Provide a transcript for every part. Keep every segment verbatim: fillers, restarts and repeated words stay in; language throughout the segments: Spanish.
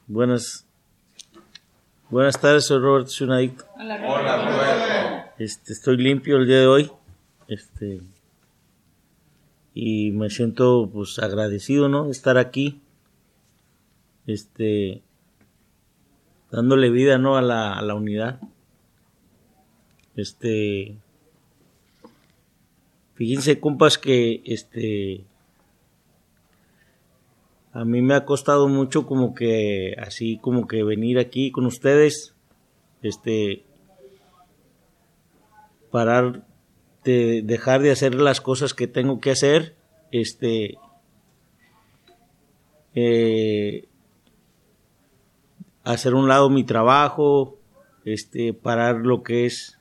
Buenas, buenas tardes, soy Roberto, soy un adicto. Hola, Roberto. Este, estoy limpio el día de hoy, este, y me siento pues agradecido, ¿no? De estar aquí, este, dándole vida, ¿no? A la, a la unidad. Este, fíjense, compas, que este, a mí me ha costado mucho como que, así como que venir aquí con ustedes, este, parar de dejar de hacer las cosas que tengo que hacer, este, eh, hacer a un lado mi trabajo, este, parar lo que es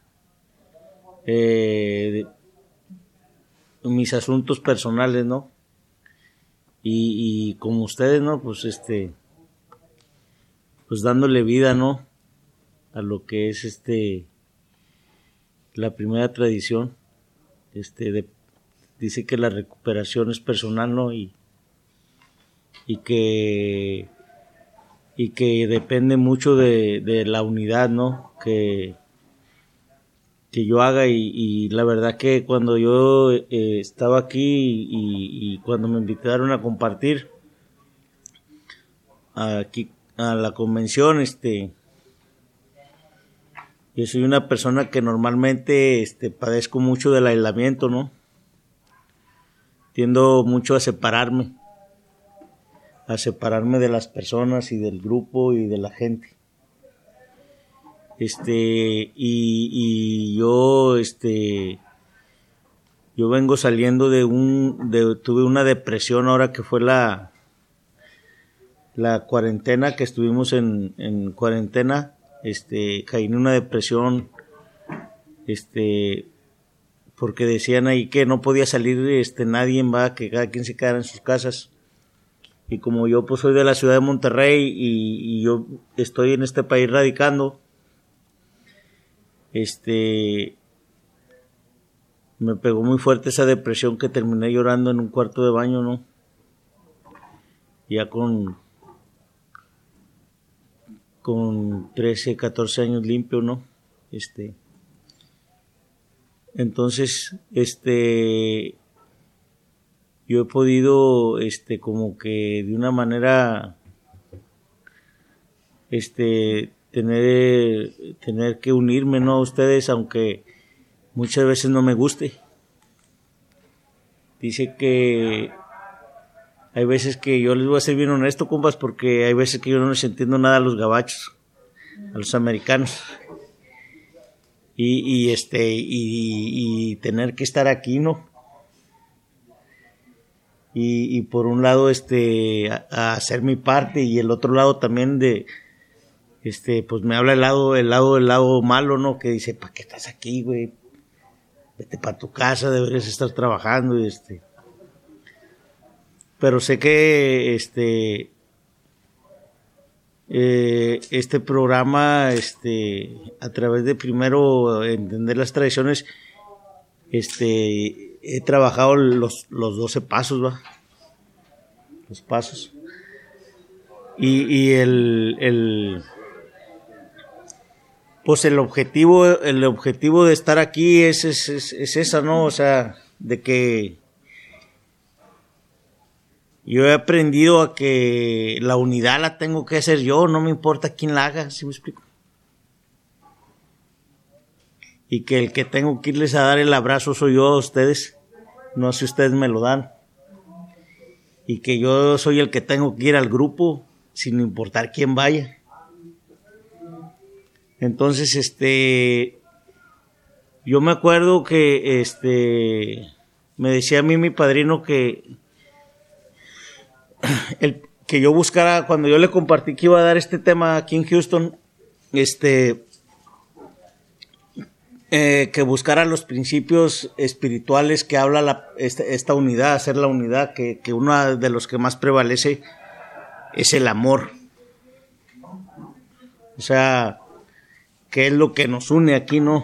eh, mis asuntos personales, ¿no? Y, y como ustedes, ¿no? Pues este, pues dándole vida, ¿no? A lo que es este, la primera tradición, este, de, dice que la recuperación es personal, ¿no? Y, y que, y que depende mucho de, de la unidad, ¿no? Que, que yo haga y, y la verdad que cuando yo eh, estaba aquí y, y cuando me invitaron a compartir aquí a la convención, este, yo soy una persona que normalmente este, padezco mucho del aislamiento, ¿no? Tiendo mucho a separarme, a separarme de las personas y del grupo y de la gente. Este, y, y yo, este, yo vengo saliendo de un, de, tuve una depresión ahora que fue la, la cuarentena, que estuvimos en, en cuarentena, este, caí en una depresión, este, porque decían ahí que no podía salir, este, nadie, va, que cada quien se quedara en sus casas. Y como yo pues soy de la ciudad de Monterrey y, y yo estoy en este país radicando, este, me pegó muy fuerte esa depresión que terminé llorando en un cuarto de baño, ¿no? Ya con, con trece, catorce años limpio, ¿no? Este, entonces, este, yo he podido, este, como que de una manera, este, tener, tener que unirme, ¿no? A ustedes, aunque muchas veces no me guste. Dice que hay veces que yo les voy a ser bien honesto, compas, porque hay veces que yo no les entiendo nada a los gabachos, a los americanos. Y, y este, y, y tener que estar aquí, ¿no? Y, y por un lado, este, a, a hacer mi parte, y el otro lado también de, este, pues me habla el lado, el lado, el lado malo, ¿no? Que dice, ¿para qué estás aquí, güey? Vete para tu casa, deberías estar trabajando, y este. Pero sé que este eh, este programa, este, a través de primero entender las tradiciones, este, he trabajado los, los doce pasos, va, los pasos, y, y el, el, pues el objetivo, el objetivo de estar aquí es, es, es, es esa, ¿no? O sea, de que yo he aprendido a que la unidad la tengo que hacer yo, no me importa quién la haga, ¿sí me explico? Y que el que tengo que irles a dar el abrazo soy yo a ustedes, no si ustedes me lo dan. Y que yo soy el que tengo que ir al grupo, sin importar quién vaya. Entonces, este, yo me acuerdo que, este, me decía a mí mi padrino que el que yo buscara, cuando yo le compartí que iba a dar este tema aquí en Houston, este, eh, que buscara los principios espirituales que habla la, esta, esta unidad, hacer la unidad, que, que uno de los que más prevalece es el amor. O sea, ¿qué es lo que nos une aquí, no?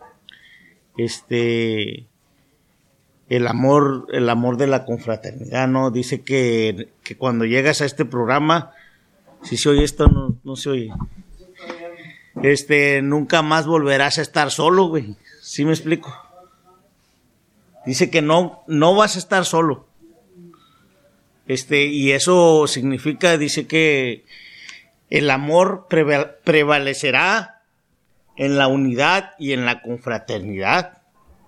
Este, el amor, el amor de la confraternidad, ¿no? Dice que, que cuando llegas a este programa, Si se oye esto, no, no se oye. Este, nunca más volverás a estar solo, güey. ¿Sí me explico? Dice que no, no vas a estar solo. Este, y eso significa, dice que el amor preval- prevalecerá en la unidad y en la confraternidad.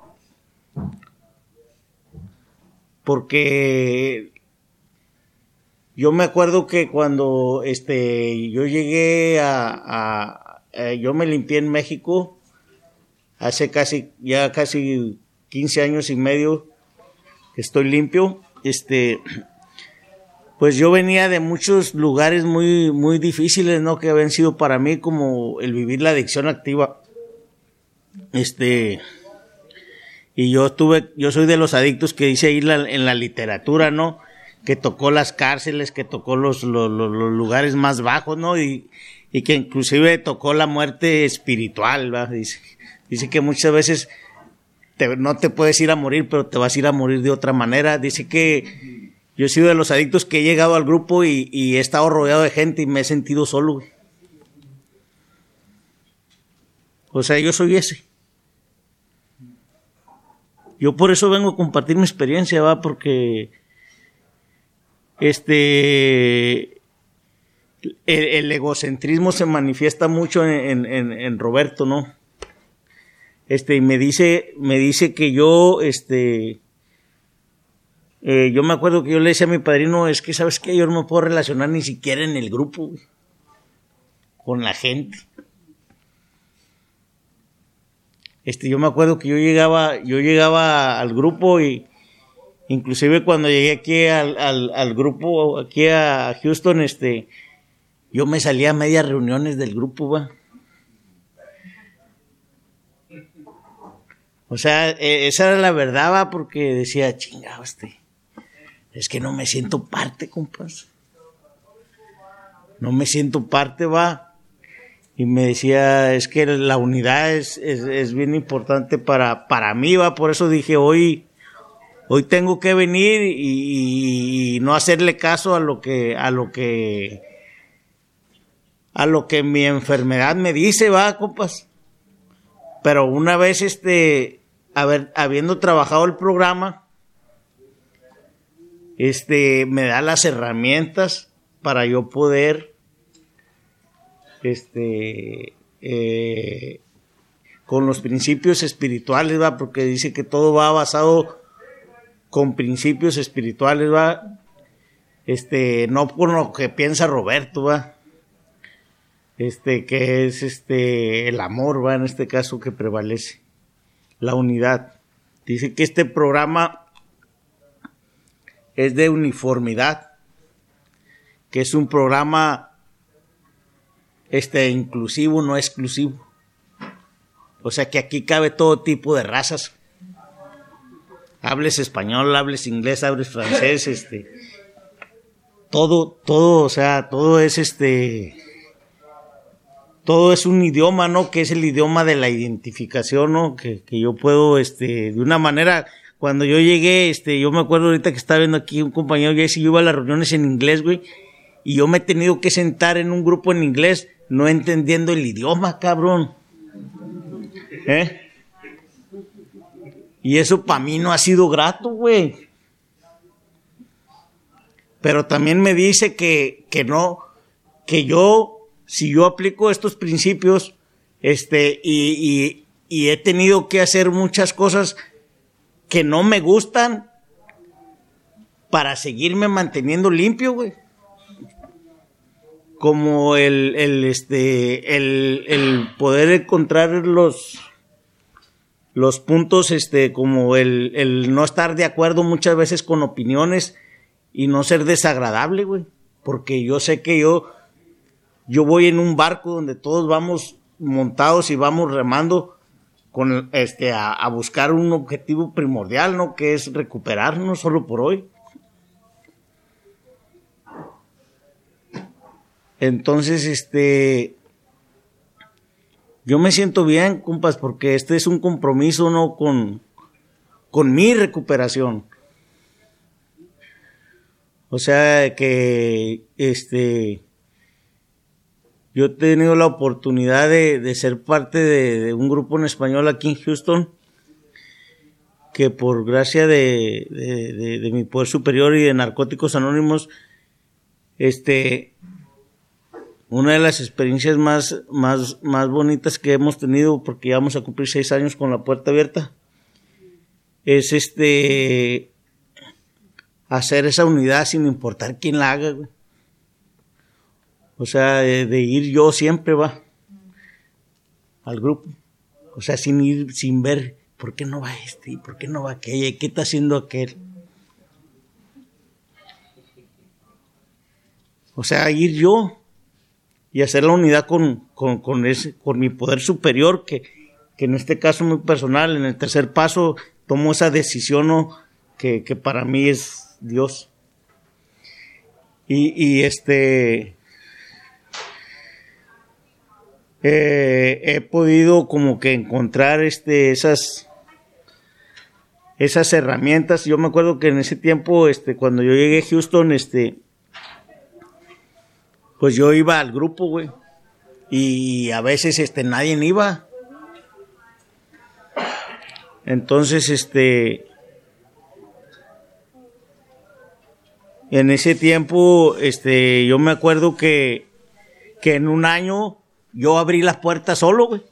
Porque yo me acuerdo que cuando este, yo llegué a, a, a, yo me limpié en México hace casi, ya casi quince años y medio que estoy limpio. Este, pues yo venía de muchos lugares muy, muy difíciles, ¿no? Que habían sido para mí como el vivir la adicción activa. Este, y yo tuve, yo soy de los adictos que dice ahí la, en la literatura, ¿no? Que tocó las cárceles, que tocó los, los, los, los lugares más bajos, ¿no? Y, y que inclusive tocó la muerte espiritual, ¿verdad? Dice, dice que muchas veces te, no te puedes ir a morir, pero te vas a ir a morir de otra manera. Dice que yo he sido de los adictos que he llegado al grupo y, y he estado rodeado de gente y me he sentido solo, güey. O sea, yo soy ese. Yo por eso vengo a compartir mi experiencia, va, porque este el, el egocentrismo se manifiesta mucho en, en, en Roberto, ¿no? Este, y me dice, me dice que yo, este, eh, yo me acuerdo que yo le decía a mi padrino, es que, ¿sabes qué? Yo no me puedo relacionar ni siquiera en el grupo, güey, con la gente. Este, yo me acuerdo que yo llegaba, yo llegaba al grupo y inclusive cuando llegué aquí al, al, al grupo, aquí a Houston, este, yo me salía a medias reuniones del grupo, va. O sea, eh, esa era la verdad, va, porque decía, chingado, este, es que no me siento parte, compas. No me siento parte, va. Y me decía, es que la unidad es, es, es bien importante para, para mí, va. Por eso dije, hoy, hoy tengo que venir y, y no hacerle caso a lo que, a lo que, a lo que mi enfermedad me dice, va, compas. Pero una vez, este, haber, habiendo trabajado el programa, este, me da las herramientas para yo poder, este, eh, con los principios espirituales, va, porque dice que todo va basado con principios espirituales, va, este, no por lo que piensa Roberto, va, este, que es este, el amor, va, en este caso que prevalece, la unidad. Dice que este programa es de uniformidad, que es un programa este inclusivo, no exclusivo. O sea que aquí cabe todo tipo de razas. Hables español, hables inglés, hables francés, este, todo, todo, o sea, todo es este, todo es un idioma, ¿no? Que es el idioma de la identificación, ¿no? Que, que yo puedo, este, de una manera, cuando yo llegué, este, yo me acuerdo ahorita que estaba viendo aquí un compañero, Jesse, yo iba a las reuniones en inglés, güey, y yo me he tenido que sentar en un grupo en inglés, no entendiendo el idioma, cabrón. ¿Eh? Y eso para mí no ha sido grato, güey. Pero también me dice que, que no, que yo, si yo aplico estos principios, este, y, y, y he tenido que hacer muchas cosas que no me gustan para seguirme manteniendo limpio, güey. Como el, el, este, el, el poder encontrar los, los puntos, este, como el, el no estar de acuerdo muchas veces con opiniones y no ser desagradable, güey. Porque yo sé que yo, yo voy en un barco donde todos vamos montados y vamos remando con, este, a, a buscar un objetivo primordial, ¿no? Que es recuperarnos solo por hoy. Entonces, este, yo me siento bien, compas, porque este es un compromiso, ¿no? Con, con mi recuperación. O sea, que, este, yo he tenido la oportunidad de, de ser parte de, de un grupo en español aquí en Houston, que por gracia de, de, de, de mi poder superior y de Narcóticos Anónimos, este, una de las experiencias más, más, más bonitas que hemos tenido, porque ya vamos a cumplir seis años con la puerta abierta, es este, hacer esa unidad sin importar quién la haga, güey. O sea, de, de ir yo siempre, va, al grupo. O sea, sin ir, sin ver, ¿por qué no va este? ¿Por qué no va aquella? ¿Qué está haciendo aquel? O sea, ir yo y hacer la unidad con, con, con, ese, con mi poder superior, que, que en este caso muy personal, en el tercer paso, tomo esa decisión, ¿no? que, que para mí es Dios. Y, y este... Eh, he podido como que encontrar este esas esas herramientas. Yo me acuerdo que en ese tiempo, este, cuando yo llegué a Houston, este, pues yo iba al grupo, güey, y a veces este nadie iba. Entonces, este, en ese tiempo, este, yo me acuerdo que que en un año yo abrí las puertas solo, güey.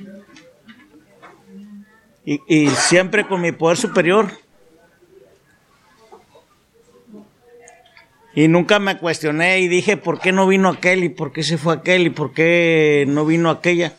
Y, y siempre con mi poder superior. Y nunca me cuestioné y dije, ¿por qué no vino aquel? ¿Y por qué se fue aquel? ¿Y por qué no vino aquella?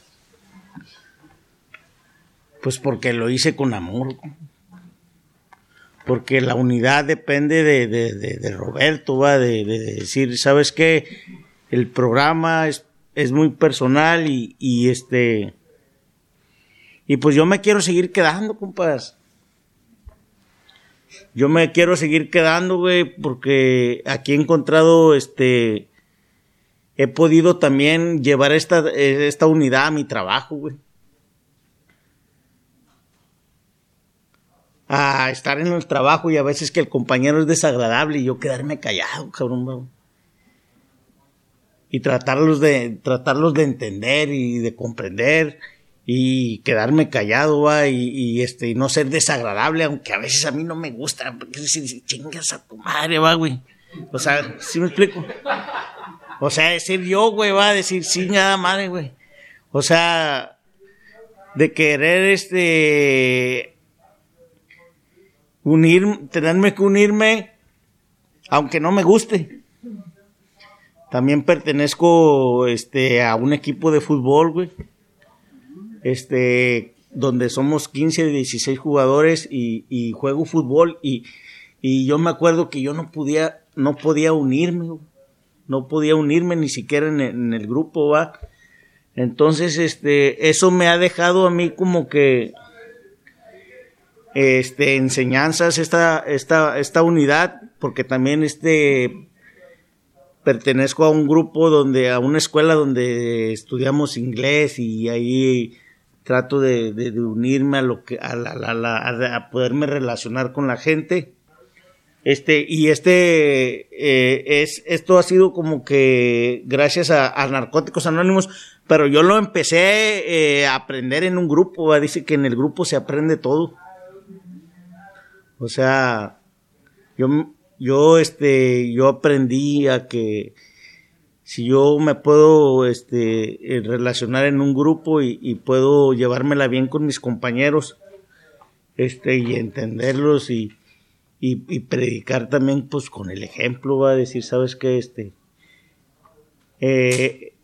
Pues porque lo hice con amor. Porque la unidad depende de, de, de, de Roberto, va, de, de decir, ¿sabes qué? El programa es es muy personal y, y este y pues yo me quiero seguir quedando, compas. Yo me quiero seguir quedando, güey, porque aquí he encontrado, este, he podido también llevar esta, esta unidad a mi trabajo, güey. A estar en el trabajo y a veces que el compañero es desagradable y yo quedarme callado, cabrón, güey. Y tratarlos de, tratarlos de entender y de comprender y quedarme callado, va, y, y este, y no ser desagradable, aunque a veces a mí no me gusta, porque decir, chingas a tu madre, va, güey. O sea, ¿sí me explico? O sea, decir yo, güey, va a decir, sí, nada madre, güey. O sea, de querer, este, unir, tenerme que unirme, aunque no me guste. También pertenezco, este, a un equipo de fútbol, güey. Este, donde somos quince, dieciséis jugadores y, y juego fútbol y, y yo me acuerdo que yo no podía, no podía unirme, güey. No podía unirme ni siquiera en el, en el grupo, va. Entonces, este, eso me ha dejado a mí como que, este, enseñanzas, esta, esta, esta unidad, porque también, este, pertenezco a un grupo donde, a una escuela donde estudiamos inglés y ahí trato de, de, de unirme a lo que, a, la, la, la, a poderme relacionar con la gente. Este, y este, eh, es, esto ha sido como que gracias a, a Narcóticos Anónimos, pero yo lo empecé eh, a aprender en un grupo, ¿va? Dice que en el grupo se aprende todo. O sea, yo, yo, este, yo aprendí a que si yo me puedo, este, relacionar en un grupo y, y puedo llevármela bien con mis compañeros, este, y entenderlos y Y, y predicar también, pues, con el ejemplo, va a decir, ¿sabes qué? Este, eh,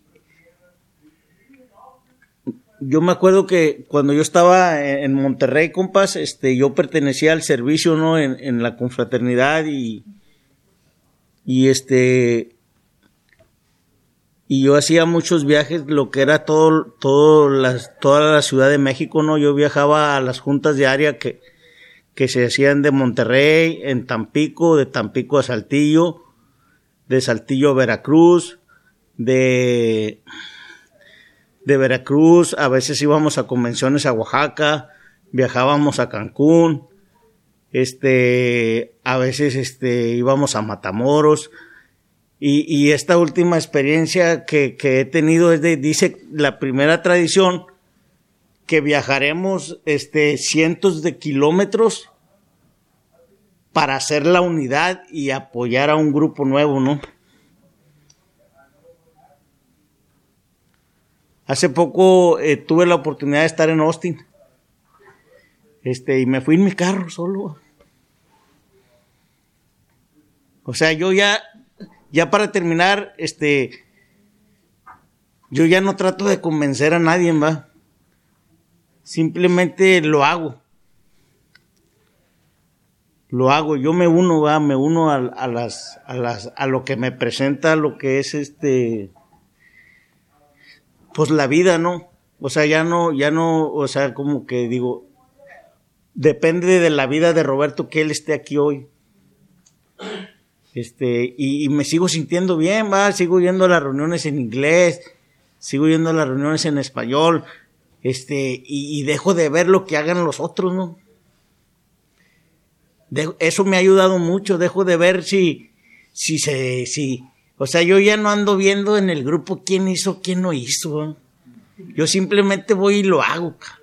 yo me acuerdo que cuando yo estaba en Monterrey, compas, este, yo pertenecía al servicio, ¿no? En, en la confraternidad y, y este, y yo hacía muchos viajes, lo que era todo, todo las, toda la Ciudad de México, ¿no? Yo viajaba a las juntas de área que que se hacían de Monterrey, en Tampico, de Tampico a Saltillo, de Saltillo a Veracruz, de, de Veracruz, a veces íbamos a convenciones a Oaxaca, viajábamos a Cancún, este, a veces este, íbamos a Matamoros, Y, y esta última experiencia que, que he tenido es de, dice la primera tradición, que viajaremos este, cientos de kilómetros para hacer la unidad y apoyar a un grupo nuevo, ¿no? Hace poco eh, tuve la oportunidad de estar en Austin, este, y me fui en mi carro solo. O sea, yo ya, ya para terminar, este, yo ya no trato de convencer a nadie, ¿va? Simplemente lo hago. Lo hago, yo me uno, va, me uno a, a las, a las, a lo que me presenta, lo que es este, pues la vida, ¿no? O sea, ya no, ya no, o sea, como que digo, depende de la vida de Roberto que él esté aquí hoy. Este, y, y me sigo sintiendo bien, va, sigo yendo a las reuniones en inglés, sigo yendo a las reuniones en español, este, y, y dejo de ver lo que hagan los otros, ¿no? De, eso me ha ayudado mucho, dejo de ver si, si se, si, o sea, yo ya no ando viendo en el grupo quién hizo, quién no hizo, ¿eh? Yo simplemente voy y lo hago, cara.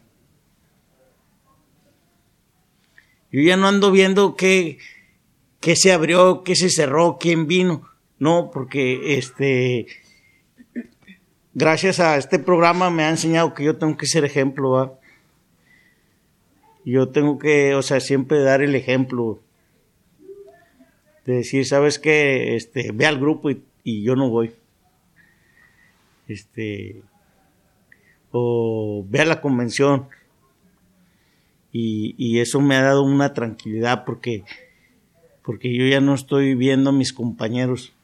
Yo ya no ando viendo qué, qué se abrió, qué se cerró, quién vino, no, porque este, gracias a este programa me ha enseñado que yo tengo que ser ejemplo, ¿va? Yo tengo que, o sea, siempre dar el ejemplo de decir, ¿sabes qué? Este, ve al grupo y, y yo no voy. Este, o ve a la convención. Y, y eso me ha dado una tranquilidad porque, porque yo ya no estoy viendo a mis compañeros.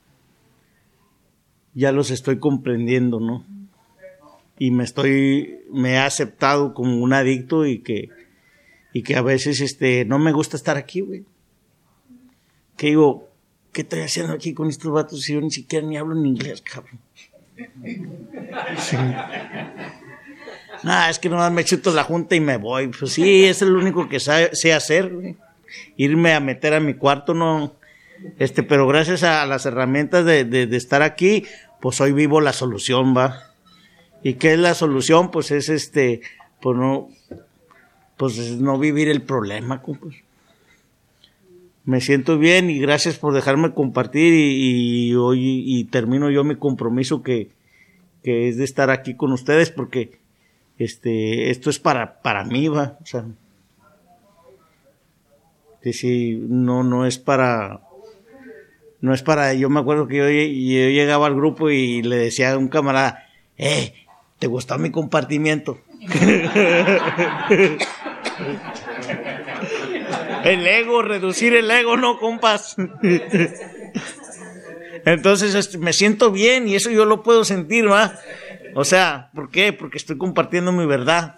Ya los estoy comprendiendo, ¿no? Y me estoy, me he aceptado como un adicto y que Y que a veces este no me gusta estar aquí, güey. Que digo, ¿qué estoy haciendo aquí con estos vatos si yo ni siquiera ni hablo en inglés, cabrón? Sí. Ah, es que nomás me chuto la junta y me voy. Pues sí, es el único que sabe, sé hacer, güey. Irme a meter a mi cuarto, no. Este, pero gracias a las herramientas de, de, de estar aquí, pues hoy vivo la solución, va. ¿Y qué es la solución? Pues es este, pues no... pues no vivir el problema, compas. Me siento bien y gracias por dejarme compartir y, y hoy y termino yo mi compromiso que, que es de estar aquí con ustedes porque este esto es para para mí, va, o sea, que si no no es para no es para, yo me acuerdo que yo, yo llegaba al grupo y le decía a un camarada, eh, ¿te gustó mi compartimiento? El ego, reducir el ego, no, compas. Entonces este, me siento bien y eso yo lo puedo sentir, ¿va? O sea, ¿por qué? Porque estoy compartiendo mi verdad.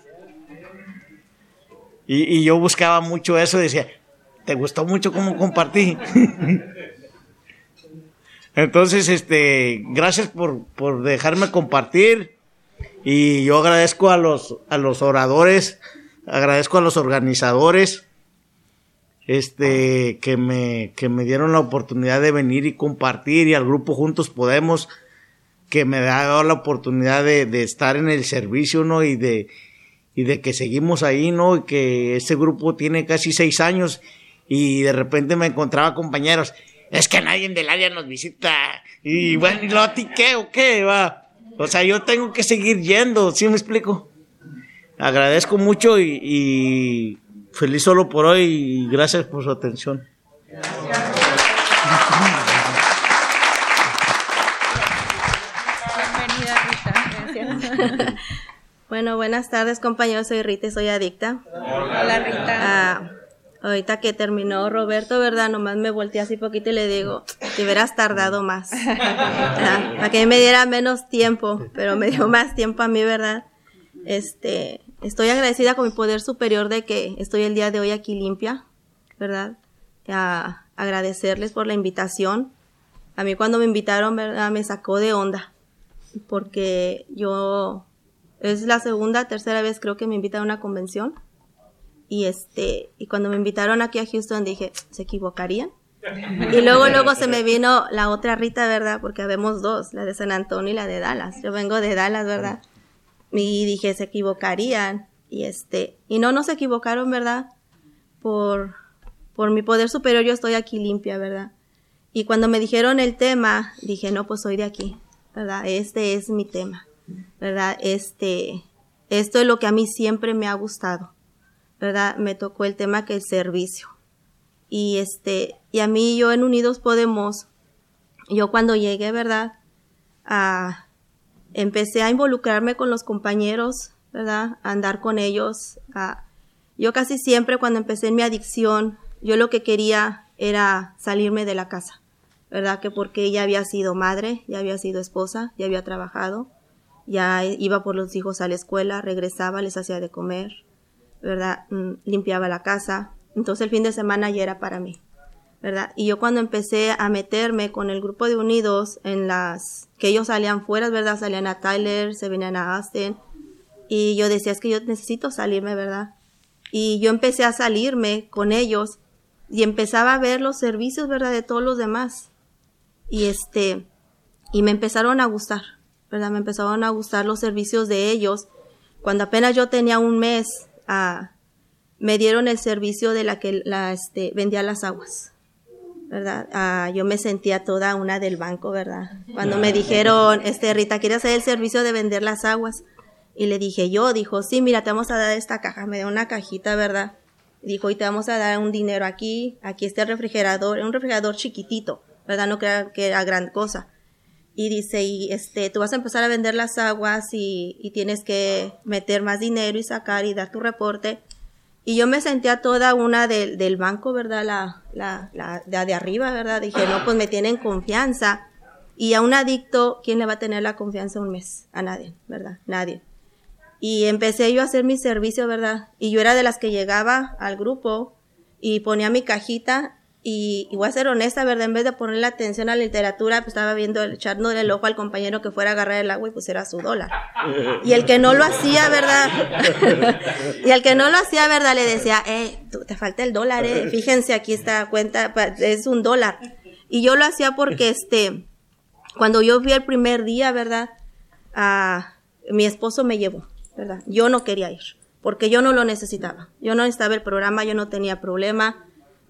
Y, y yo buscaba mucho eso, decía, ¿te gustó mucho cómo compartí? Entonces, este, gracias por, por dejarme compartir. Y yo agradezco a los, a los oradores, agradezco a los organizadores, este, que me, que me dieron la oportunidad de venir y compartir, y al grupo Juntos Podemos, que me ha dado la oportunidad de, de estar en el servicio, ¿no? Y de, y de que seguimos ahí, ¿no? Y que ese grupo tiene casi seis años, y de repente me encontraba compañeros, es que nadie del área nos visita, y bueno, ¿y lo a ti qué o qué, va? O sea, yo tengo que seguir yendo, ¿sí me explico? Agradezco mucho y, y feliz solo por hoy y gracias por su atención. Bienvenida, Rita. Gracias. Bueno, buenas tardes, compañeros. Soy Rita y soy adicta. Hola, Rita. Ah, ahorita que terminó Roberto, ¿verdad? Nomás me volteé así poquito y le digo, te hubieras tardado más. Ah, para que me diera menos tiempo, pero me dio más tiempo a mí, ¿verdad? Este, estoy agradecida con mi poder superior de que estoy el día de hoy aquí limpia, ¿verdad? A agradecerles por la invitación. A mí cuando me invitaron, ¿verdad? Me sacó de onda, porque yo, es la segunda, tercera vez creo que me invitan a una convención. Y este, y cuando me invitaron aquí a Houston dije, ¿se equivocarían? Y luego, luego se me vino la otra Rita, ¿verdad? Porque habemos dos, la de San Antonio y la de Dallas. Yo vengo de Dallas, ¿verdad? Y dije, se equivocarían. Y este, y no, no se equivocaron, ¿verdad? Por, por mi poder superior yo estoy aquí limpia, ¿verdad? Y cuando me dijeron el tema, dije, no, pues soy de aquí, ¿verdad? Este es mi tema, ¿verdad? Este, esto es lo que a mí siempre me ha gustado, ¿verdad? Me tocó el tema que el servicio. Y este, y a mí, yo en Unidos Podemos, yo cuando llegué, ¿verdad? A, empecé a involucrarme con los compañeros, ¿verdad? A andar con ellos. A, yo casi siempre cuando empecé en mi adicción, yo lo que quería era salirme de la casa, ¿verdad? Que porque ya había sido madre, ya había sido esposa, ya había trabajado, ya iba por los hijos a la escuela, regresaba, les hacía de comer, ¿verdad? Mm, limpiaba la casa. Entonces el fin de semana ya era para mí, ¿verdad? Y yo cuando empecé a meterme con el grupo de Unidos en las que ellos salían fuera, ¿verdad? Salían a Tyler, se venían a Austin, y yo decía, es que yo necesito salirme, ¿verdad? Y yo empecé a salirme con ellos y empezaba a ver los servicios, ¿verdad? De todos los demás. Y este, y me empezaron a gustar, ¿verdad? Me empezaron a gustar los servicios de ellos. Cuando apenas yo tenía un mes, a me dieron el servicio de la que la, este, vendía las aguas, ¿verdad? Ah, yo me sentía toda una del banco, ¿verdad? Cuando me dijeron, este, Rita, ¿quieres hacer el servicio de vender las aguas? Y le dije yo, dijo, sí, mira, te vamos a dar esta caja. Me dio una cajita, ¿verdad? Dijo, y te vamos a dar un dinero aquí, aquí está el refrigerador, un refrigerador chiquitito, ¿verdad? No crean que era gran cosa. Y dice, y este, tú vas a empezar a vender las aguas y, y tienes que meter más dinero y sacar y dar tu reporte. Y yo me sentía toda una del, del banco, ¿verdad? La, la, la de, de arriba, ¿verdad? Dije, no, pues me tienen confianza. Y a un adicto, ¿quién le va a tener la confianza un mes? A nadie, ¿verdad? Nadie. Y empecé yo a hacer mi servicio, ¿verdad? Y yo era de las que llegaba al grupo y ponía mi cajita y, y voy a ser honesta, ¿verdad? En vez de ponerle atención a la literatura, pues estaba viendo, echándole el ojo al compañero que fuera a agarrar el agua y pusiera su dólar. Y el que no lo hacía, ¿verdad? Y el que no lo hacía, ¿verdad? Le decía, eh, tú, te falta el dólar, eh. Fíjense, aquí está cuenta, es un dólar. Y yo lo hacía porque, este, cuando yo fui el primer día, ¿verdad? Ah, mi esposo me llevó, ¿verdad? Yo no quería ir, porque yo no lo necesitaba. Yo no necesitaba el programa, yo no tenía problema.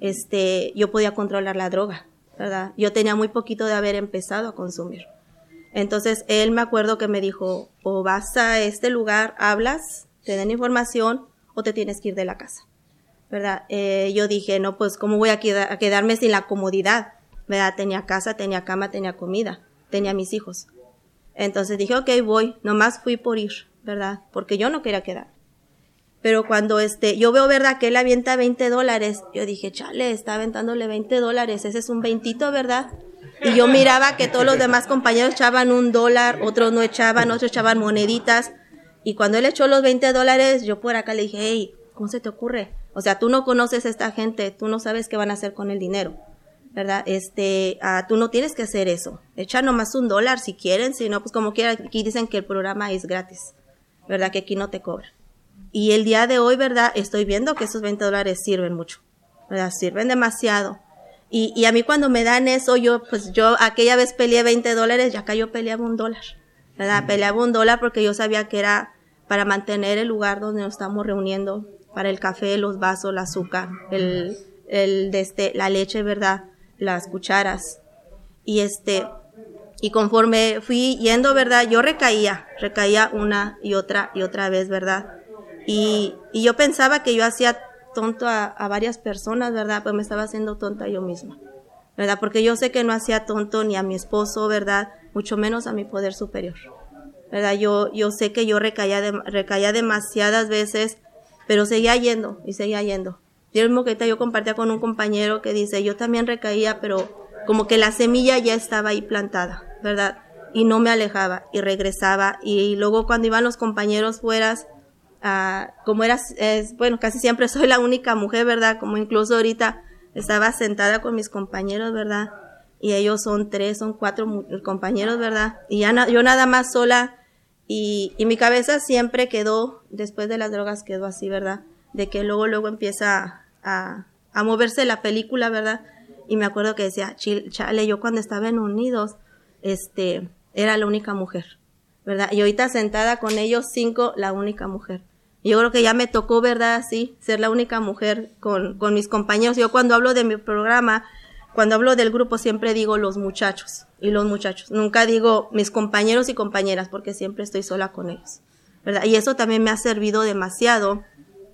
Este, yo podía controlar la droga, ¿verdad? Yo tenía muy poquito de haber empezado a consumir. Entonces, él me acuerdo que me dijo, o vas a este lugar, hablas, te dan información, o te tienes que ir de la casa, ¿verdad? Eh, yo dije, no, pues, ¿cómo voy a, queda- a quedarme sin la comodidad? ¿Verdad? Tenía casa, tenía cama, tenía comida, tenía mis hijos. Entonces dije, ok, voy, nomás fui por ir, ¿verdad? Porque yo no quería quedar. Pero cuando este, yo veo, ¿verdad? Que él avienta veinte dólares, yo dije, chale, está aventándole veinte dólares, ese es un veintito, ¿verdad? Y yo miraba que todos los demás compañeros echaban un dólar, otros no echaban, otros echaban moneditas. Y cuando él echó los veinte dólares, yo por acá le dije, hey, ¿cómo se te ocurre? O sea, tú no conoces a esta gente, tú no sabes qué van a hacer con el dinero, ¿verdad? Este, ah, tú no tienes que hacer eso. Echa nomás un dólar si quieren, si no, pues como quieran. Aquí dicen que el programa es gratis, ¿verdad? Que aquí no te cobran. Y el día de hoy, ¿verdad? Estoy viendo que esos veinte dólares sirven mucho, ¿verdad? Sirven demasiado. Y, y a mí cuando me dan eso, yo, pues yo aquella vez peleé veinte dólares, y acá yo peleaba un dólar, ¿verdad? Peleaba un dólar porque yo sabía que era para mantener el lugar donde nos estamos reuniendo, para el café, los vasos, el azúcar, el, el, de este, la leche, ¿verdad? Las cucharas. Y este, y conforme fui yendo, ¿verdad? Yo recaía, recaía una y otra y otra vez, ¿verdad? Y, y yo pensaba que yo hacía tonto a, a varias personas, ¿verdad? Pues me estaba haciendo tonta yo misma, ¿verdad? Porque yo sé que no hacía tonto ni a mi esposo, ¿verdad? Mucho menos a mi poder superior, ¿verdad? Yo, yo sé que yo recaía, de, recaía demasiadas veces, pero seguía yendo y seguía yendo. Yo mismo que yo compartía con un compañero que dice, yo también recaía, pero como que la semilla ya estaba ahí plantada, ¿verdad? Y no me alejaba y regresaba. Y luego cuando iban los compañeros fuera, Uh, como era, es, bueno, casi siempre soy la única mujer, ¿verdad? Como incluso ahorita estaba sentada con mis compañeros, ¿verdad? Y ellos son tres, son cuatro compañeros, ¿verdad? Y ya na, yo nada más sola y, y mi cabeza siempre quedó, después de las drogas quedó así, ¿verdad? De que luego, luego empieza a, a moverse la película, ¿verdad? y me acuerdo que decía, chale, yo cuando estaba en Unidos, este, era la única mujer, ¿verdad? Y ahorita sentada con ellos cinco, la única mujer. Yo creo que ya me tocó, ¿verdad? Así, ser la única mujer con, con mis compañeros. Yo cuando hablo de mi programa, cuando hablo del grupo, siempre digo los muchachos y los muchachos. Nunca digo mis compañeros y compañeras, porque siempre estoy sola con ellos, ¿verdad? Y eso también me ha servido demasiado.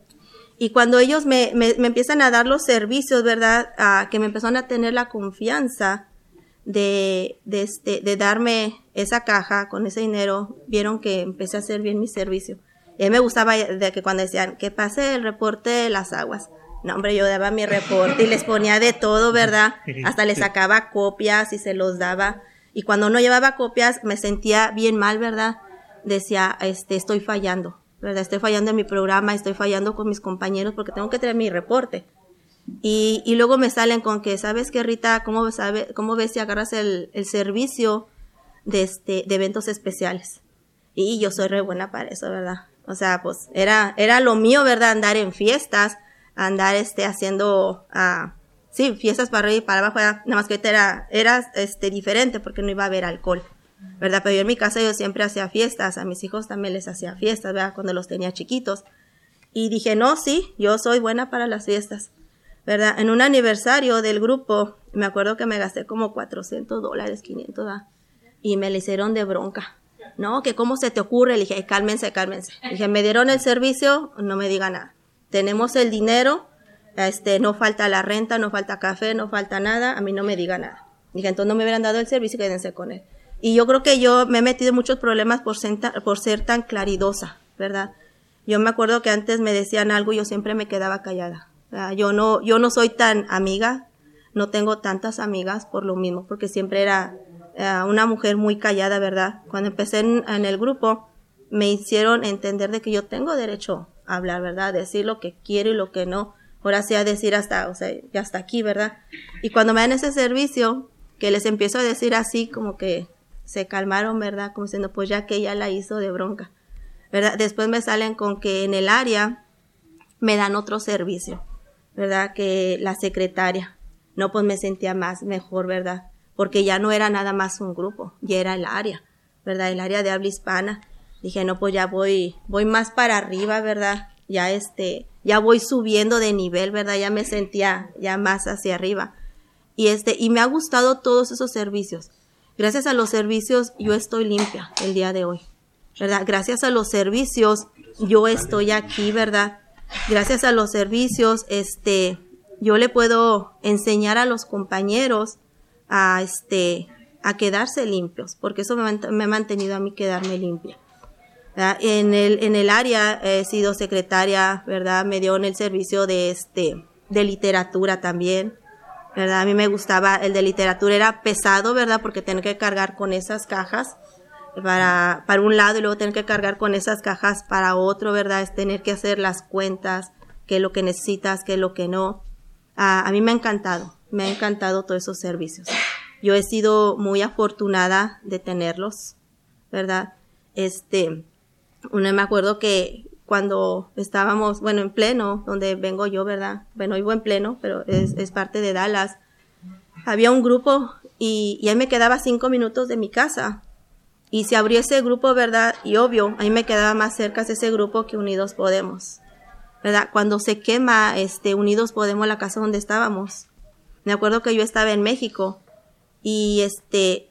Y cuando ellos me, me, me empiezan a dar los servicios, ¿verdad? Uh, que me empezaron a tener la confianza de, de, este, de darme esa caja con ese dinero, vieron que empecé a hacer bien mi servicio. Y a mí me gustaba de que cuando decían que pase el reporte de las aguas. No, hombre, yo daba mi reporte y les ponía de todo, ¿verdad? Hasta les sacaba copias y se los daba. Y cuando no llevaba copias me sentía bien mal, ¿verdad? Decía, este, estoy fallando, ¿verdad? Estoy fallando en mi programa, estoy fallando con mis compañeros porque tengo que traer mi reporte. Y, y luego me salen con que, ¿sabes qué, Rita? ¿Cómo, sabe, cómo ves si agarras el, el servicio de, este, de eventos especiales? Y yo soy re buena para eso, ¿verdad? O sea, pues era, era lo mío, ¿verdad? Andar en fiestas, andar este, haciendo, uh, sí, fiestas para arriba y para abajo, nada más que ahorita era, era este, diferente porque no iba a haber alcohol, ¿verdad? Pero yo en mi casa yo siempre hacía fiestas, a mis hijos también les hacía fiestas, ¿verdad? Cuando los tenía chiquitos. Y dije, no, sí, yo soy buena para las fiestas, ¿verdad? En un aniversario del grupo, me acuerdo que me gasté como cuatrocientos dólares, quinientos, ¿verdad? Y me le hicieron de bronca. No, que cómo se te ocurre, le dije, cálmense, cálmense. Le dije, me dieron el servicio, no me diga nada. Tenemos el dinero, este, no falta la renta, no falta café, no falta nada, a mí no me diga nada. Le dije, entonces no me hubieran dado el servicio y quédense con él. Y yo creo que yo me he metido en muchos problemas por ser, por ser tan claridosa, ¿verdad? Yo me acuerdo que antes me decían algo y yo siempre me quedaba callada. ¿Verdad? Yo no, yo no soy tan amiga, no tengo tantas amigas por lo mismo, porque siempre era una mujer muy callada, ¿verdad? Cuando empecé en, en el grupo, me hicieron entender de que yo tengo derecho a hablar, ¿verdad? Decir lo que quiero y lo que no. Ahora sí a decir hasta, o sea, ya hasta aquí, ¿verdad? Y cuando me dan ese servicio, que les empiezo a decir así, como que se calmaron, ¿verdad? Como diciendo, pues ya que ella la hizo de bronca, ¿verdad? Después me salen con que en el área me dan otro servicio, ¿verdad? Que la secretaria. No, pues me sentía más mejor, ¿verdad? Porque ya no era nada más un grupo, ya era el área, ¿verdad? El área de habla hispana. Dije, no, pues ya voy, voy más para arriba, ¿verdad? Ya este, ya voy subiendo de nivel, ¿verdad? Ya me sentía ya más hacia arriba. Y este, y me ha gustado todos esos servicios. Gracias a los servicios, yo estoy limpia el día de hoy, ¿verdad? Gracias a los servicios, yo estoy aquí, ¿verdad? Gracias a los servicios, este, yo le puedo enseñar a los compañeros a este a quedarse limpios, porque eso me, me ha mantenido a mí quedarme limpia, ¿verdad? En el en el área he sido secretaria, ¿verdad? Me dio en el servicio de este de literatura también, ¿verdad? A mí me gustaba el de literatura, era pesado, ¿verdad? Porque tener que cargar con esas cajas para para un lado y luego tener que cargar con esas cajas para otro, ¿verdad? Es tener que hacer las cuentas, qué es lo que necesitas, qué es lo que no. Ah, a mí me ha encantado. Me ha encantado todos esos servicios. Yo he sido muy afortunada de tenerlos, ¿verdad? Este, uno me acuerdo que cuando estábamos, bueno, en Pleno, donde vengo yo, ¿verdad? Bueno, vivo en Pleno, pero es, es parte de Dallas. Había un grupo y, y ahí me quedaba cinco minutos de mi casa. Y se abrió ese grupo, ¿verdad? Y obvio, ahí me quedaba más cerca de ese grupo que Unidos Podemos, ¿verdad? Cuando se quema este Unidos Podemos, la casa donde estábamos. Me acuerdo que yo estaba en México y este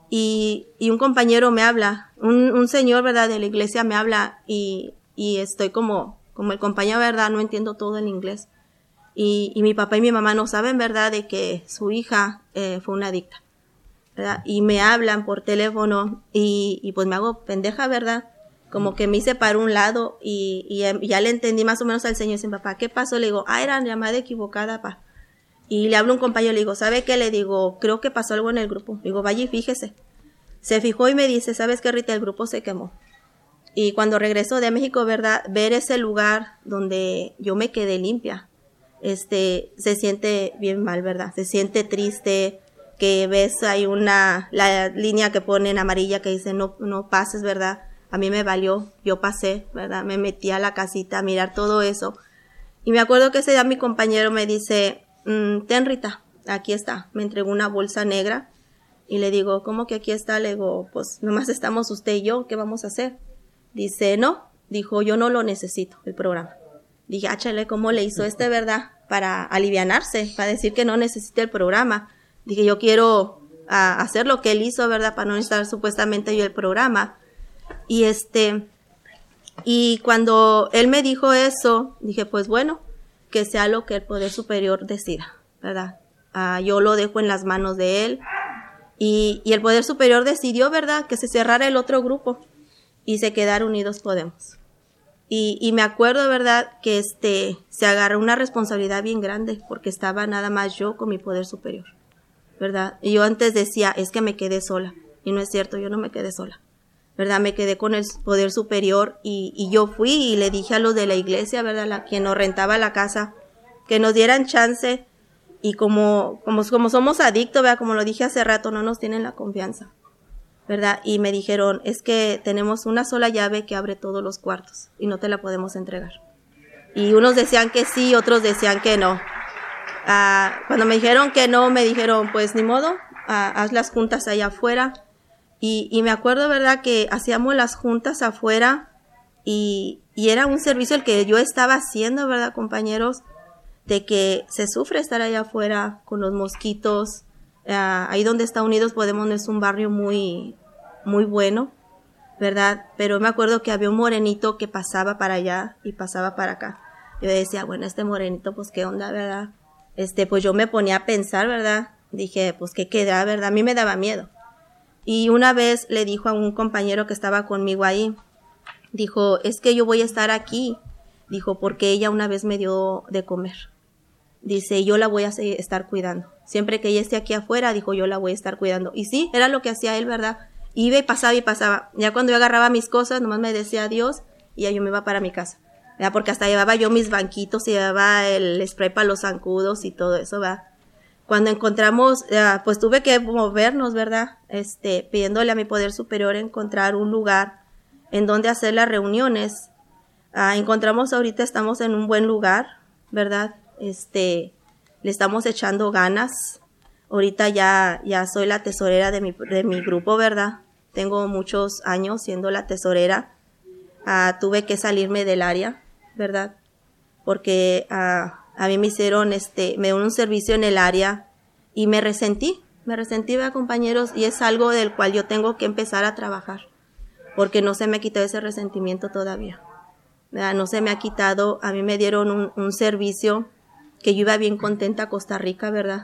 y, y un compañero me habla, un, un señor, ¿verdad? De la iglesia me habla y, y estoy como, como el compañero, ¿verdad? No entiendo todo el inglés. Y, y mi papá y mi mamá no saben, ¿verdad? De que su hija eh, fue una adicta, ¿verdad? Y me hablan por teléfono y, y pues me hago pendeja, ¿verdad? Como que me hice para un lado y, y ya le entendí más o menos al señor. Dice, papá, ¿qué pasó? Le digo, ah, era llamada equivocada, pa. Y le hablo a un compañero, le digo, ¿sabe qué? Le digo, creo que pasó algo en el grupo. Le digo, vaya y fíjese. Se fijó y me dice, ¿sabes qué, Rita? El grupo se quemó. Y cuando regreso de México, ¿verdad? Ver ese lugar donde yo me quedé limpia, este, se siente bien mal, ¿verdad? Se siente triste, que ves hay una, la línea que ponen amarilla que dice, no, no pases, ¿verdad? A mí me valió, yo pasé, ¿verdad? Me metí a la casita a mirar todo eso. Y me acuerdo que ese día mi compañero me dice, mm, ten, Rita, aquí está. Me entregó una bolsa negra y le digo, ¿cómo que aquí está? Le digo, pues nomás estamos usted y yo, ¿qué vamos a hacer? Dice, no, dijo, yo no lo necesito, el programa. Dije, áchale, ¿cómo le hizo este, verdad? Para alivianarse, para decir que no necesita el programa. Dije, yo quiero uh, hacer lo que él hizo, ¿verdad? Para no necesitar supuestamente yo el programa. Y este, y cuando él me dijo eso, dije, pues bueno, que sea lo que el Poder Superior decida, ¿verdad? Uh, yo lo dejo en las manos de él. Y, y el Poder Superior decidió, ¿verdad?, que se cerrara el otro grupo y se quedara Unidos Podemos. Y, y me acuerdo, ¿verdad?, que este, se agarró una responsabilidad bien grande porque estaba nada más yo con mi Poder Superior, ¿verdad? Y yo antes decía, es que me quedé sola. Y no es cierto, yo no me quedé sola, ¿verdad? Me quedé con el Poder Superior y, y yo fui y le dije a los de la iglesia, ¿verdad?, la, quien nos rentaba la casa, que nos dieran chance. Y como, como, como somos adictos, ¿verdad?, como lo dije hace rato, no nos tienen la confianza, ¿verdad? Y me dijeron, es que tenemos una sola llave que abre todos los cuartos y no te la podemos entregar. Y unos decían que sí, otros decían que no. Ah, cuando me dijeron que no, me dijeron, pues ni modo, ah, haz las juntas allá afuera. Y, y me acuerdo, ¿verdad?, que hacíamos las juntas afuera y, y era un servicio el que yo estaba haciendo, ¿verdad, compañeros? De que se sufre estar allá afuera con los mosquitos. Uh, ahí donde está Unidos Podemos no es un barrio muy, muy bueno, ¿verdad? Pero me acuerdo que había un morenito que pasaba para allá y pasaba para acá. Yo decía, bueno, este morenito, pues qué onda, ¿verdad? Este, pues yo me ponía a pensar, ¿verdad? Dije, pues qué queda, ¿verdad? A mí me daba miedo. Y una vez le dijo a un compañero que estaba conmigo ahí, dijo, es que yo voy a estar aquí. Dijo, porque ella una vez me dio de comer. Dice, yo la voy a estar cuidando. Siempre que ella esté aquí afuera, dijo, yo la voy a estar cuidando. Y sí, era lo que hacía él, ¿verdad? Iba y pasaba y pasaba. Ya cuando yo agarraba mis cosas, nomás me decía adiós y ya yo me iba para mi casa, ¿verdad? Porque hasta llevaba yo mis banquitos y llevaba el spray para los zancudos y todo eso, ¿verdad? Cuando encontramos, uh, pues tuve que movernos, ¿verdad? Este, pidiéndole a mi Poder Superior encontrar un lugar en donde hacer las reuniones. Uh, encontramos ahorita, estamos en un buen lugar, ¿verdad? Este, le estamos echando ganas. Ahorita ya, ya soy la tesorera de mi, de mi grupo, ¿verdad? Tengo muchos años siendo la tesorera. Uh, tuve que salirme del área, ¿verdad? Porque uh, a mí me hicieron, este, me dieron un servicio en el área y me resentí, me resentí, ¿verdad, compañeros? Y es algo del cual yo tengo que empezar a trabajar, porque no se me ha quitado ese resentimiento todavía, ¿verdad? No se me ha quitado. A mí me dieron un, un servicio que yo iba bien contenta a Costa Rica, ¿verdad?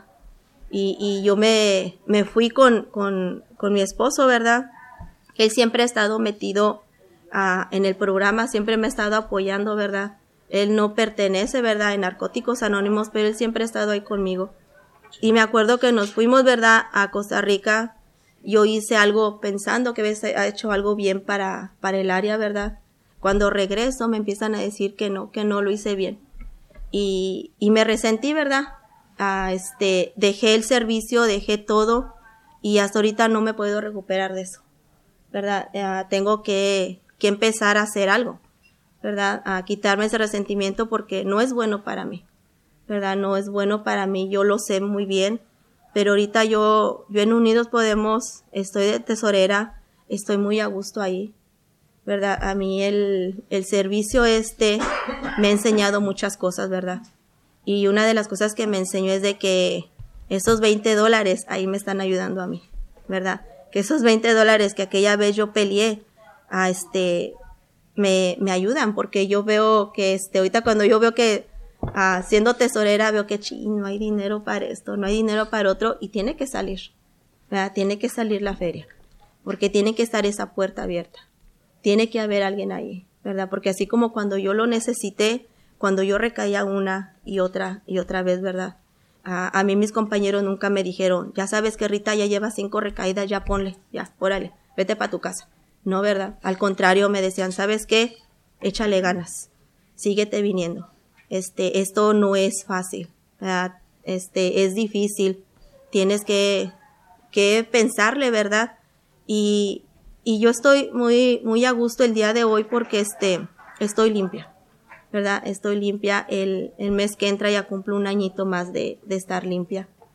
Y, y yo me, me fui con, con, con mi esposo, ¿verdad? Él siempre ha estado metido uh, en el programa, siempre me ha estado apoyando, ¿verdad? Él no pertenece, ¿verdad?, en Narcóticos Anónimos, pero él siempre ha estado ahí conmigo. Y me acuerdo que nos fuimos, ¿verdad?, a Costa Rica. Yo hice algo pensando que había hecho algo bien para, para el área, ¿verdad? Cuando regreso me empiezan a decir que no, que no lo hice bien. Y, y me resentí, ¿verdad? Ah, este, dejé el servicio, dejé todo y hasta ahorita no me puedo recuperar de eso, ¿verdad? Ah, tengo que, que empezar a hacer algo, ¿verdad? A quitarme ese resentimiento porque no es bueno para mí, ¿verdad? No es bueno para mí, yo lo sé muy bien, pero ahorita yo, yo en Unidos Podemos estoy de tesorera, estoy muy a gusto ahí, ¿verdad? A mí el, el servicio este me ha enseñado muchas cosas, ¿verdad? Y una de las cosas que me enseñó es de que esos veinte dólares ahí me están ayudando a mí, ¿verdad? Que esos veinte dólares que aquella vez yo peleé, a este, me, me ayudan, porque yo veo que este, ahorita cuando yo veo que uh, siendo tesorera veo que ching, no hay dinero para esto, no hay dinero para otro, y tiene que salir, ¿verdad? Tiene que salir la feria, porque tiene que estar esa puerta abierta. Tiene que haber alguien ahí, ¿verdad? Porque así como cuando yo lo necesité, cuando yo recaía una y otra y otra vez, ¿verdad? A, a mí mis compañeros nunca me dijeron, ya sabes que Rita ya lleva cinco recaídas, ya ponle, ya, órale, vete para tu casa. No, ¿verdad? Al contrario, me decían, ¿sabes qué? Échale ganas, síguete viniendo. Este, esto no es fácil, ¿verdad? Este, es difícil, tienes que, que pensarle, ¿verdad? Y Y yo estoy muy, muy a gusto el día de hoy porque este, estoy limpia, ¿verdad? Estoy limpia. El, el mes que entra ya cumplo un añito más de, de estar limpia.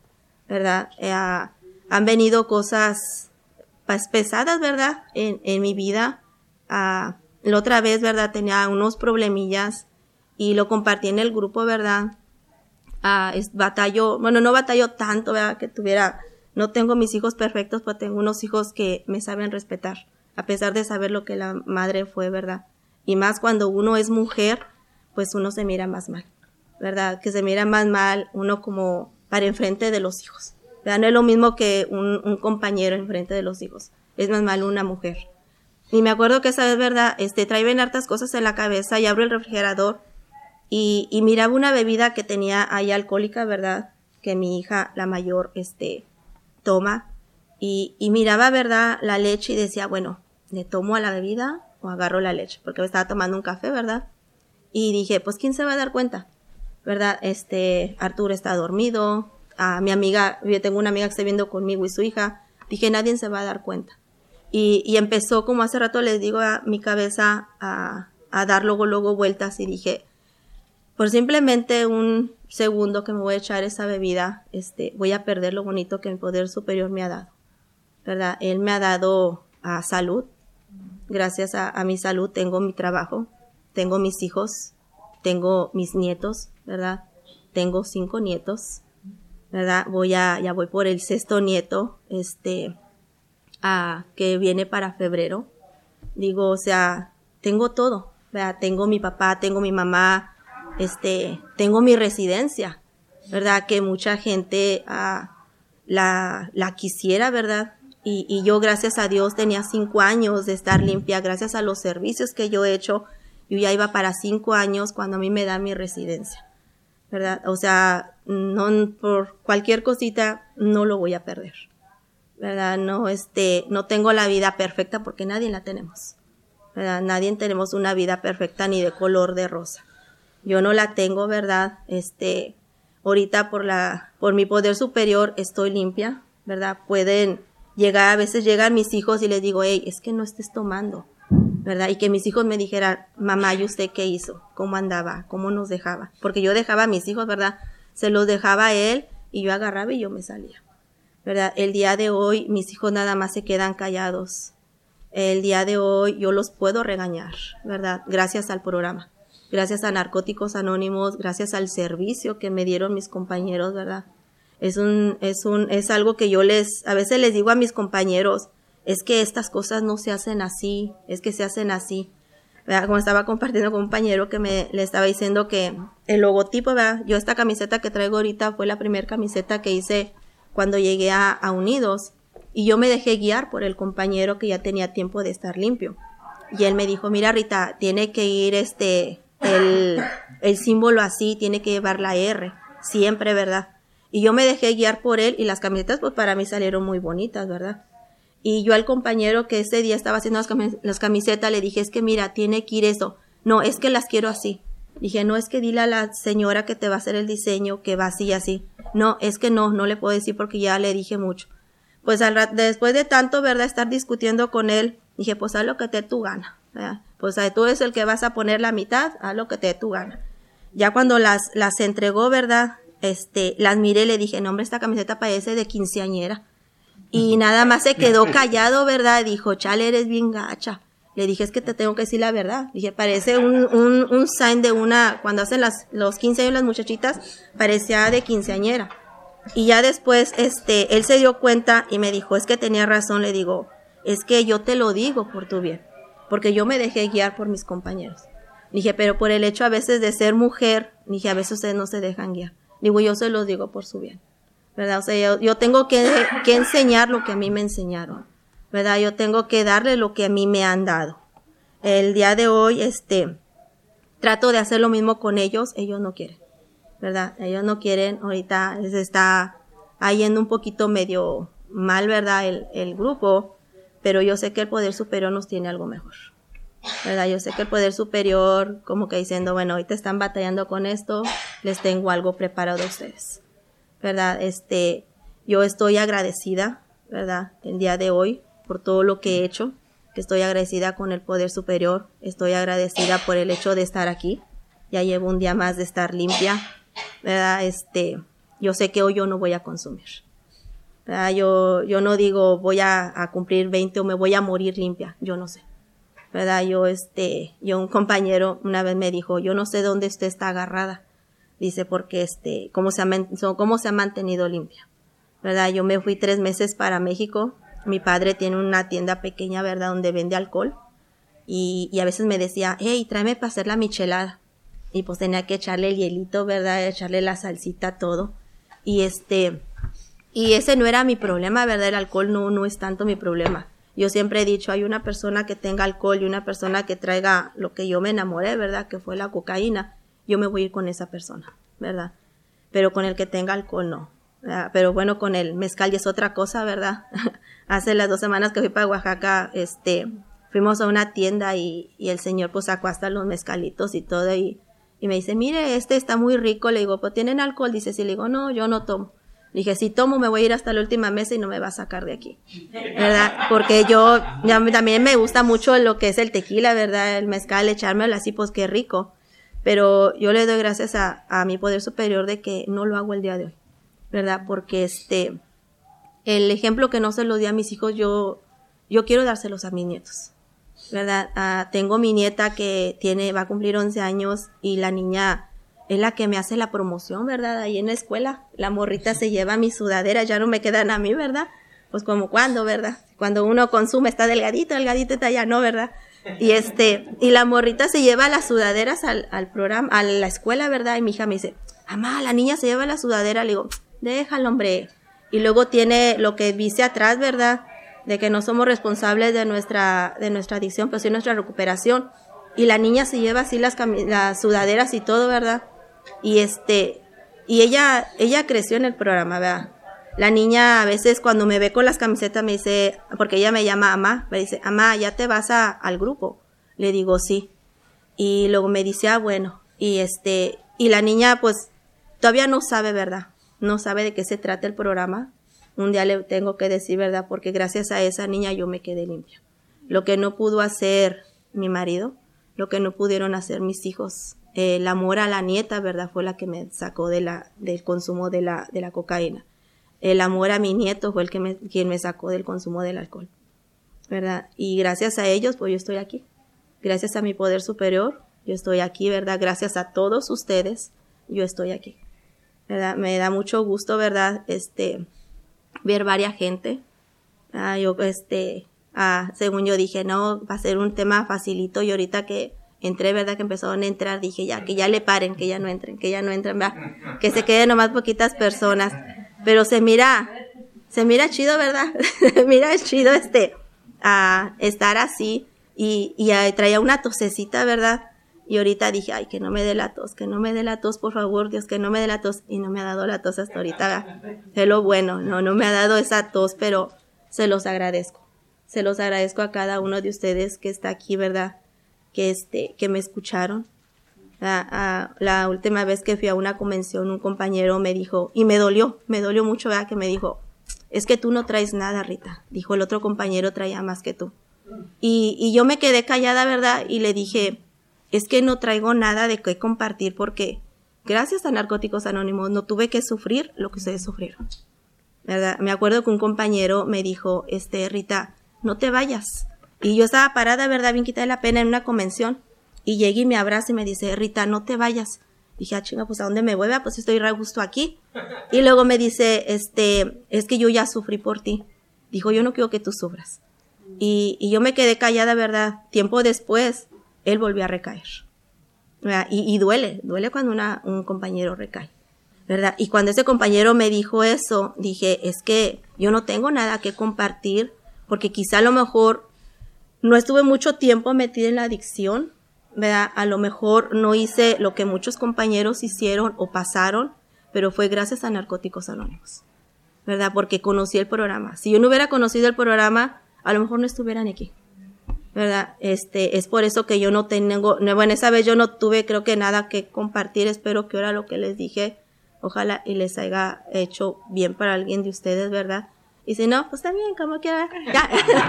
¿verdad? Eh, han venido cosas pues, pesadas, ¿verdad? En, en mi vida. Uh, la otra vez, ¿verdad? Tenía unos problemillas y lo compartí en el grupo, ¿verdad? Uh, es, batallo, bueno, no batallo tanto, ¿verdad? Que tuviera, no tengo mis hijos perfectos, pero tengo unos hijos que me saben respetar, a pesar de saber lo que la madre fue, ¿verdad? Y más cuando uno es mujer, pues uno se mira más mal, ¿verdad? Que se mira más mal uno como para enfrente de los hijos, ¿verdad? No es lo mismo que un, un compañero enfrente de los hijos, es más mal una mujer. Y me acuerdo que esa vez, ¿verdad? Este, traía hartas cosas en la cabeza y abro el refrigerador y, y miraba una bebida que tenía ahí alcohólica, ¿verdad? Que mi hija, la mayor, este, toma. Y, y miraba, ¿verdad? La leche y decía, bueno, ¿le tomo a la bebida o agarro la leche? Porque me estaba tomando un café, ¿verdad? Y dije, pues, ¿quién se va a dar cuenta? ¿Verdad? Este, Arturo está dormido. A mi amiga, yo tengo una amiga que está viendo conmigo y su hija. Dije, nadie se va a dar cuenta. Y, y empezó, como hace rato les digo, a mi cabeza a, a dar luego, luego vueltas y dije, por simplemente un segundo que me voy a echar esa bebida, este, voy a perder lo bonito que mi poder superior me ha dado, ¿verdad? Él me ha dado a salud. Gracias a, a mi salud tengo mi trabajo, tengo mis hijos, tengo mis nietos, ¿verdad? Tengo cinco nietos, ¿verdad? Voy a, ya voy por el sexto nieto, este, a, que viene para febrero. Digo, o sea, tengo todo, ¿verdad? Tengo mi papá, tengo mi mamá, este, tengo mi residencia, ¿verdad? Que mucha gente ah, la, la quisiera, ¿verdad? Y, y yo, gracias a Dios, tenía cinco años de estar limpia, gracias a los servicios que yo he hecho. Yo ya iba para cinco años cuando a mí me da mi residencia, ¿verdad? O sea, no, por cualquier cosita no lo voy a perder, ¿verdad? No, este, no tengo la vida perfecta porque nadie la tenemos, ¿verdad? Nadie tenemos una vida perfecta ni de color de rosa. Yo no la tengo, ¿verdad? Este, ahorita por la, por mi poder superior estoy limpia, ¿verdad? Pueden llegar, a veces llegan mis hijos y les digo, hey, es que no estés tomando, ¿verdad? Y que mis hijos me dijeran, mamá, ¿y usted qué hizo? ¿Cómo andaba? ¿Cómo nos dejaba? Porque yo dejaba a mis hijos, ¿verdad? Se los dejaba a él y yo agarraba y yo me salía, ¿verdad? El día de hoy mis hijos nada más se quedan callados. El día de hoy yo los puedo regañar, ¿verdad? Gracias al programa. Gracias a Narcóticos Anónimos, gracias al servicio que me dieron mis compañeros, ¿verdad? Es un, es un, es algo que yo les, a veces les digo a mis compañeros, es que estas cosas no se hacen así, es que se hacen así, ¿verdad? Como estaba compartiendo con un compañero que me, le estaba diciendo que el logotipo, ¿verdad? Yo esta camiseta que traigo ahorita fue la primera camiseta que hice cuando llegué a, a Unidos, y yo me dejé guiar por el compañero que ya tenía tiempo de estar limpio. Y él me dijo, mira Rita, tiene que ir este, el, el símbolo así, tiene que llevar la R, siempre, ¿verdad? Y yo me dejé guiar por él y las camisetas pues para mí salieron muy bonitas, ¿verdad? Y yo al compañero que ese día estaba haciendo las, camis- las camisetas le dije, es que mira, tiene que ir eso. No, es que las quiero así. Dije, no, es que dile a la señora que te va a hacer el diseño que va así y así. No, es que no, no le puedo decir porque ya le dije mucho. Pues al rat- después de tanto, ¿verdad?, estar discutiendo con él, dije, pues haz lo que te dé tu gana, ¿verdad? Pues tú eres el que vas a poner la mitad, haz lo que te dé tu gana. Ya cuando las, las entregó, ¿verdad?, este, las miré y le dije, no hombre, esta camiseta parece de quinceañera. Y nada más se quedó callado, ¿verdad? Dijo, chale, eres bien gacha. Le dije, es que te tengo que decir la verdad. Dije, parece un, un, un sign de una, cuando hacen las, los quince años las muchachitas, parecía de quinceañera. Y ya después, este, él se dio cuenta y me dijo, es que tenía razón. Le digo, es que yo te lo digo por tu bien, porque yo me dejé guiar por mis compañeros. Dije, pero por el hecho a veces de ser mujer, dije, a veces ustedes no se dejan guiar. Digo, yo se los digo por su bien, ¿verdad? O sea, yo, yo tengo que, que enseñar lo que a mí me enseñaron, ¿verdad? Yo tengo que darle lo que a mí me han dado. El día de hoy, este, trato de hacer lo mismo con ellos, ellos no quieren, ¿verdad? Ellos no quieren, ahorita se está yendo un poquito medio mal, ¿verdad? El, el grupo, pero yo sé que el poder superior nos tiene algo mejor, ¿verdad? Yo sé que el poder superior, como que diciendo, bueno, ahorita están batallando con esto, les tengo algo preparado a ustedes, ¿verdad? Este, yo estoy agradecida, ¿verdad?, el día de hoy por todo lo que he hecho, que estoy agradecida con el poder superior, estoy agradecida por el hecho de estar aquí, ya llevo un día más de estar limpia, ¿verdad? Este, yo sé que hoy yo no voy a consumir, ¿verdad? Yo, yo no digo voy a, a cumplir veinte o me voy a morir limpia, yo no sé, ¿verdad? Yo, este, yo un compañero una vez me dijo, yo no sé dónde usted está agarrada, dice, porque este, cómo se ha, cómo se ha mantenido limpia, ¿verdad? Yo me fui tres meses para México, mi padre tiene una tienda pequeña, ¿verdad?, donde vende alcohol, y, y a veces me decía, hey, tráeme para hacer la michelada, y pues tenía que echarle el hielito, ¿verdad?, echarle la salsita, todo, y este, y ese no era mi problema, ¿verdad?, el alcohol no, no es tanto mi problema. Yo siempre he dicho, hay una persona que tenga alcohol y una persona que traiga lo que yo me enamoré, ¿verdad?, que fue la cocaína, yo me voy a ir con esa persona, ¿verdad? Pero con el que tenga alcohol no, ¿verdad? Pero bueno, con el mezcal ya es otra cosa, ¿verdad? Hace las dos semanas que fui para Oaxaca, este, fuimos a una tienda y, y el señor pues sacó hasta los mezcalitos y todo y, y me dice, mire, este está muy rico, le digo, pues ¿tienen alcohol? Dice, sí, le digo, no, yo no tomo. Le dije, si tomo me voy a ir hasta la última mesa y no me va a sacar de aquí, ¿verdad? Porque yo, ya, también me gusta mucho lo que es el tequila, ¿verdad? El mezcal, echármelo así, pues qué rico. Pero yo le doy gracias a, a mi poder superior de que no lo hago el día de hoy, ¿verdad? Porque este, el ejemplo que no se lo di a mis hijos, yo, yo quiero dárselos a mis nietos, ¿verdad? Uh, tengo mi nieta que tiene, va a cumplir once años y la niña es la que me hace la promoción, ¿verdad? Ahí en la escuela, la morrita se lleva mis sudaderas, ya no me quedan a mí, ¿verdad? Pues como cuando, ¿verdad? Cuando uno consume está delgadito, delgadito está ya, ¿no? ¿Verdad? Y este, y la morrita se lleva las sudaderas al, al programa, a la escuela, ¿verdad? Y mi hija me dice, mamá, la niña se lleva la sudadera, le digo, déjalo, hombre. Y luego tiene lo que dice atrás, ¿verdad? De que no somos responsables de nuestra, de nuestra adicción, pero sí nuestra recuperación. Y la niña se lleva así las, las sudaderas y todo, ¿verdad? Y este, y ella, ella creció en el programa, ¿verdad? La niña a veces cuando me ve con las camisetas me dice, porque ella me llama Amá, me dice, Amá, ¿ya te vas a, al grupo? Le digo, sí. Y luego me dice, ah, bueno. Y este, y la niña pues todavía no sabe, ¿verdad? No sabe de qué se trata el programa. Un día le tengo que decir, ¿verdad? Porque gracias a esa niña yo me quedé limpia. Lo que no pudo hacer mi marido, lo que no pudieron hacer mis hijos, eh, el amor a la nieta, ¿verdad? Fue la que me sacó de la, del consumo de la, de la cocaína. El amor a mi nieto fue el que me, quien me sacó del consumo del alcohol, ¿verdad? Y gracias a ellos, pues yo estoy aquí. Gracias a mi poder superior, yo estoy aquí, ¿verdad? Gracias a todos ustedes, yo estoy aquí, ¿verdad? Me da mucho gusto, ¿verdad? Este, ver varias gente. Ah, yo, este, ah, según yo dije, no, va a ser un tema facilito y ahorita que entré, ¿verdad? Que empezaron a entrar, dije ya, que ya le paren, que ya no entren, que ya no entren, ¿verdad? Que se queden nomás poquitas personas. Pero se mira, se mira chido, ¿verdad? Mira, es chido este, a estar así y, y a, traía una tosecita, ¿verdad? Y ahorita dije, ay, que no me dé la tos, que no me dé la tos, por favor, Dios, que no me dé la tos. Y no me ha dado la tos hasta ahorita, ¿verdad? Es lo bueno, no, no me ha dado esa tos, pero se los agradezco. Se los agradezco a cada uno de ustedes que está aquí, ¿verdad? Que este, que me escucharon. La, a, la última vez que fui a una convención, un compañero me dijo, y me dolió, me dolió mucho, ¿verdad? Que me dijo, es que tú no traes nada, Rita. Dijo, el otro compañero traía más que tú. Y, y yo me quedé callada, ¿verdad? Y le dije, es que no traigo nada de qué compartir porque gracias a Narcóticos Anónimos no tuve que sufrir lo que ustedes sufrieron, ¿verdad? Me acuerdo que un compañero me dijo, este, Rita, no te vayas. Y yo estaba parada, ¿verdad? Bien quitada de la pena en una convención. Y llegué y me abraza y me dice, Rita, no te vayas. Dije, ah, chinga, pues ¿a dónde me voy? Pues estoy re justo aquí. Y luego me dice, este, es que yo ya sufrí por ti. Dijo, yo no quiero que tú sufras. Y, y yo me quedé callada, ¿verdad? Tiempo después, él volvió a recaer, ¿verdad? Y, y duele, duele cuando una, un compañero recae, ¿verdad? Y cuando ese compañero me dijo eso, dije, es que yo no tengo nada que compartir, porque quizá a lo mejor no estuve mucho tiempo metida en la adicción, ¿verdad? A lo mejor no hice lo que muchos compañeros hicieron o pasaron, pero fue gracias a Narcóticos Anónimos, ¿verdad? Porque conocí el programa. Si yo no hubiera conocido el programa, a lo mejor no estuvieran aquí, ¿verdad? Este, es por eso que yo no tengo, bueno, esa vez yo no tuve, creo que nada que compartir. Espero que ahora lo que les dije, ojalá y les haya hecho bien para alguien de ustedes, ¿verdad? Y si no, pues también, como quiera, ya,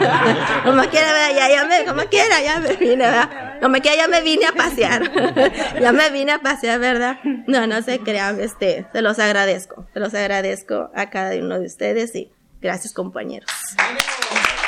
como quiera, ya, ya me, como quiera, ya me vine, ¿verdad? Como quiera, ya me vine a pasear, ya me vine a pasear, ¿verdad? No, no se crean, este, se los agradezco, se los agradezco a cada uno de ustedes y Gracias, compañeros.